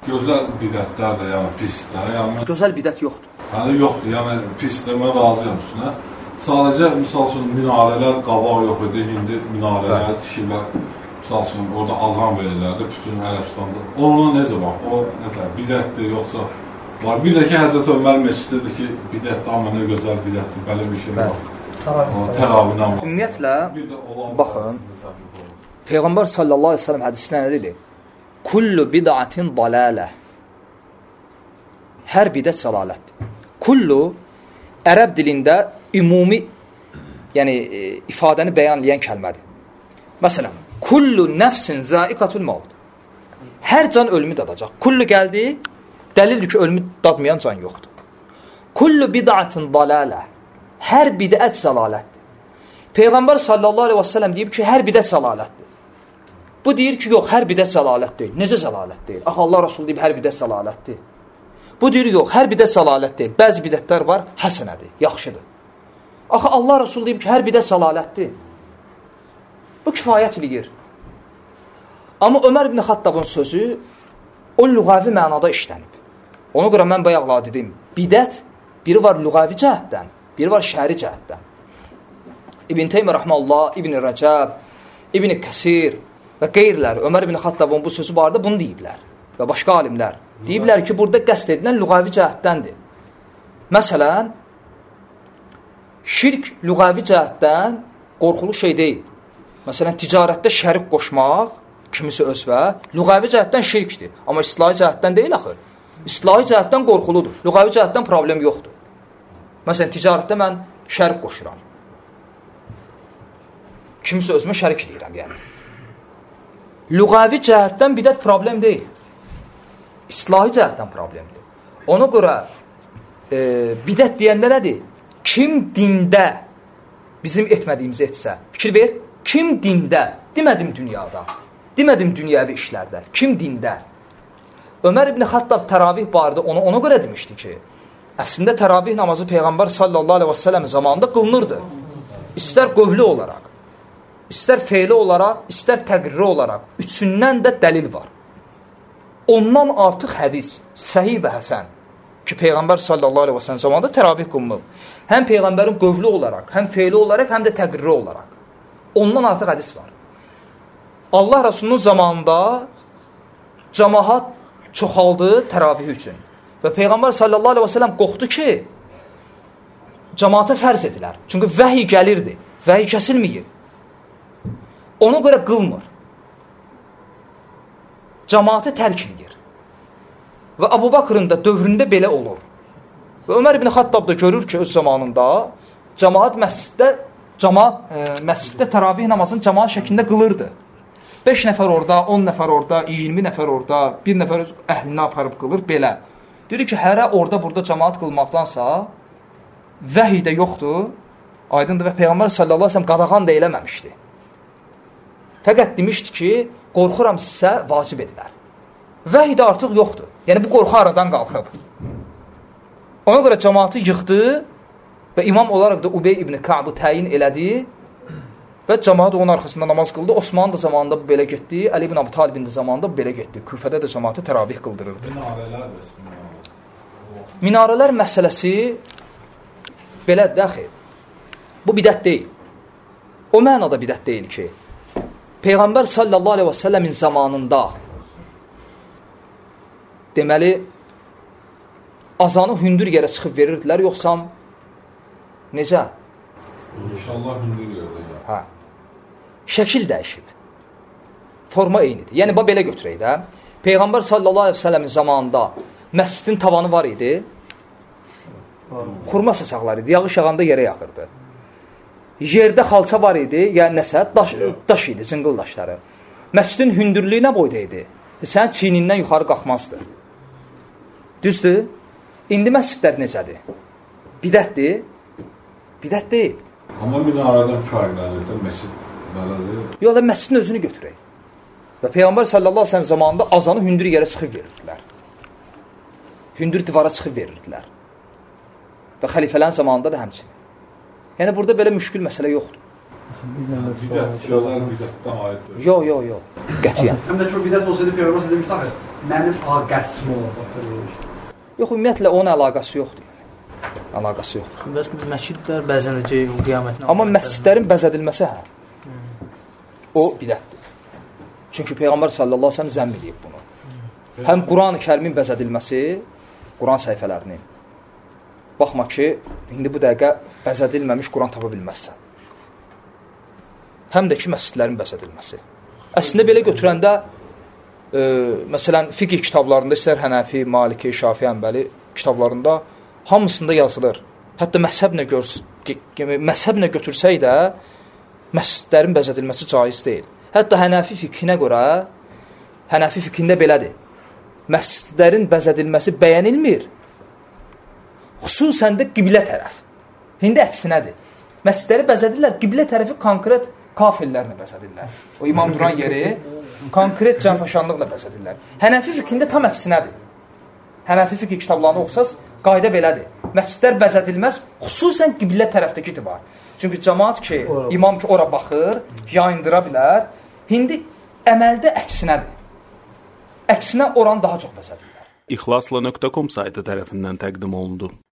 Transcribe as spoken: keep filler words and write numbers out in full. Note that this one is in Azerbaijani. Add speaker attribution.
Speaker 1: Gözəl bidətlər də, yəni pisdir. Yəni
Speaker 2: gözəl bidət yoxdur.
Speaker 1: Yəni yoxdur, yəni pisdir, mən razıyam üstünə. Sadəcə, misal üçün, minarələr qabaq yox idi, indi minarələr tikirlər. Misal üçün, orada azan verirlərdi, bütün Ərəbistanda. Ona necə bax, o nətər, bidətdir, yoxsa var. Bir də ki, Həzrət Ömər məsciddir ki, bidətdir, amma nə gözəl bidətdir, belə bir şey var. Təravihlə var.
Speaker 2: Ümumiyyətlə, baxın, Peyğəmbər sallallahu aleyhi ve sellem hədisində nə dedi? Kullu bid'atin dalalə. Hər bidət səlalətdir. Kullu ərəb dilində ümumi, yəni e, ifadəni bəyanlayan kəlmədir. Məsələn, kullu nəfsin zaiqatul maut. Hər can ölümü dadacaq. Kullu gəldi, dəlildir ki, ölümü dadmayan can yoxdur. Kullu bid'atin dalalə. Hər bidət səlalətdir. Peyğəmbər sallallahu aleyhi ve sellem deyib ki, hər bidət səlalətdir. Bu deyir ki, yox, hər bidət səlalət deyil. Necə səlalət deyil? Axı, Allah Rasulü deyib, hər bidət səlalətdir. Bu deyir, yox, hər bidət səlalət deyil. Bəzi bidətlər var, həsənədir, yaxşıdır. Axı, Allah Rasulü deyib ki, hər bidət səlalətdir. Bu kifayət eləyir. Amma Ömər ibn Xattabın sözü o lüğavi mənada işlənib. Ona görə mən bayaqla dedim, bidət biri var lüğavi cəhətdən, biri var şəri cəhətdən. İbn Teymiyyə rəhməhullah, İbn Rəcəb, İbn Kəsir və qeyrilər, Ömər ibn Xattabın bu sözü barədə bunu deyiblər. Və başqa alimlər. Deyiblər ki, burada qəsd edilən lüğavi cəhətdəndir. Məsələn, şirk lüğavi cəhətdən qorxulu şey deyil. Məsələn, ticarətdə şərik qoşmaq, kimisi özvə, lüğavi cəhətdən şirkdir. Amma islahi cəhətdən deyil axır. İslahi cəhətdən qorxuludur. Lüğavi cəhətdən problem yoxdur. Məsələn, ticarətdə mən şərik qoşuram. Kimisi özümə şərik deyirəm, yəni. Lüğavi cəhətdən bidət problem deyil. İslahi cəhətdən problemdir. Ona görə e, bidət deyəndə nədir? Kim dində bizim etmədiyimizi etsə, fikir ver, kim dində, demədim dünyada, demədim dünyəvi işlərdə, kim dində? Ömər ibn Xattab təravih barədə onu ona görə demişdi ki, əslində təravih namazı Peyğəmbər sallallahu aleyhi ve sellem zamanında qılınırdı. İstər qövlü olaraq, istər feili olaraq, istər təqrirri olaraq, üçündən də dəlil var. Ondan artıq hədis, səhih və həsən ki, Peyğəmbər sallallahu aleyhi ve sellem zamanında təravih qılınıb. Həm Peyğəmbərin qövlü olaraq, həm feili olaraq, həm də təqrirri olaraq. Ondan artıq hədis var. Allah Rasulunun zamanında cəmaat çoxaldı təravih üçün. Və Peyğəmbər sallallahu aleyhi ve sellem qorxdu ki, cəmaata fərz edilər. Çünki vəhiy gəlirdi, vəhiy kəsilməyib. Ona görə qılmır. Cəmaatı tərk edir. Və Əbu Bakrın da dövründə belə olur. Və Ömər ibn Xattab da görür ki, öz zamanında cəmaat məsciddə, cəmaat, e, məsciddə təravih namazını cəmaat şəklində qılırdı. beş nəfər orada, on nəfər orada, iyirmi nəfər orada, bir nəfər öz əhlinə aparıb qılır, belə. Deyir ki, hərə orada, burada cəmaat qılmaqdansa, vəhiy də yoxdur, aydındır və Peyğəmbər sallallahu aleyhi ve sellem qadağan da eləməmişdi. Fəqət demişdi ki, qorxuram sizə vacib edilər. Vəhiy də artıq yoxdur. Yəni, bu qorxu aradan qalxıb. Ona görə cəmaatı yıxdı və imam olaraq da Ubey ibn Ka'bı təyin elədi və cəmaat onun arxasında namaz qıldı. Osmanlı da zamanında bu belə getdi, Əli ibn Abi Talibin də zamanında bu belə getdi. Küfədə də cəmaatı təravih qıldırırdı. Minarələr, minarələr məsələsi belə dəxil. Bu bidət deyil. O mənada bidət deyil ki, Peyğəmbər sallallahu aleyhi ve sellemin zamanında deməli azanı hündür yerə çıxıb verirdilər, yoxsa necə?
Speaker 1: İnşallah hündür yerdə.
Speaker 2: Hə. Şəkil dəyişib. Forma eynidir. Yəni, bu belə götürək də. Peyğəmbər sallallahu aleyhi ve sellemin zamanında məscidin tavanı var idi. Xurma sasaqlar idi. Yağış yağanda yerə yaxırdı. Yerdə xalça var idi, yəni nəsə, daş, daş idi, cıngıl daşları. Məscidin hündürlüyü nə boyda idi? Sənin çiynindən yuxarı qalxmazdı. Düzdür? İndi məscidlər necədir? Bidətdir? Bidət deyil.
Speaker 1: Amma minarədən fərqlənir də, məscid belədir.
Speaker 2: Yox, da məscidin özünü götürək. Və Peyğəmbər sallallahu aleyhi ve sellem zamanında azanı hündür yerə çıxıb verirdilər. Hündür divara çıxıb verirdilər. Və xəlifələrin zamanında da həmçinin. Yəni, burada belə müşkül məsələ yoxdur.
Speaker 1: Bidət, gözəl bidətdən aiddir.
Speaker 2: Yox, yox, yox. Qətiyyən.
Speaker 3: Həm də çox bidət olsaydı, Peyğəmbər demişdi, mənim aqəsim olacaq.
Speaker 2: Yox, ümumiyyətlə onun əlaqəsi yoxdur. Əlaqəsi yoxdur.
Speaker 4: Bəs məscidlər bəzənəcək qiyamətin.
Speaker 2: Amma məscidlərin bəzədilməsi hə. O bidətdir. Çünki Peyğəmbər sallallahu əleyhi və səlləm zəmm edib bunu. Həm Qurani-Kərimin bəzədilməsi, Quran səhifələrinin. Baxma ki, indi bu dəqiqə bəzədilməmiş Quran tapa bilməzsən. Həm də ki, məscidlərin bəzədilməsi. Əslində belə götürəndə, e, məsələn, fiqh kitablarında, istər Hənəfi, Maliki, Şafi, Həmbəli kitablarında hamısında yazılır. Hətta məzhəblə görs məzhəblə götürsək də məscidlərin bəzədilməsi caiz deyil. Hətta Hənəfi fiqhinə görə, Hənəfi fiqhində belədir. Məscidlərin bəzədilməsi bəyənilmir. Xüsusən də qiblə tərəf. İndi əksinədir. Məscidləri bəzədirlər, qiblə tərəfi konkret kafirlərlə bəzədirlər. O İmam duran yeri konkret cənfəşanlıqla bəzədirlər. Hənəfi fiqhində tam əksinədir. Hənəfi fiqh kitablarını oxusaz, qayda belədir. Məscidlər bəzədilməz, xüsusən qiblə tərəfdəkidir var. Çünki cəmaat ki, imam ki, ora baxır, yayındıra bilər. İndi əməldə əksinədir. Əksinə oranı daha çox bəzədirlər.
Speaker 5: İxlasla nöqtə com saytı tərəfindən təqdim olundu.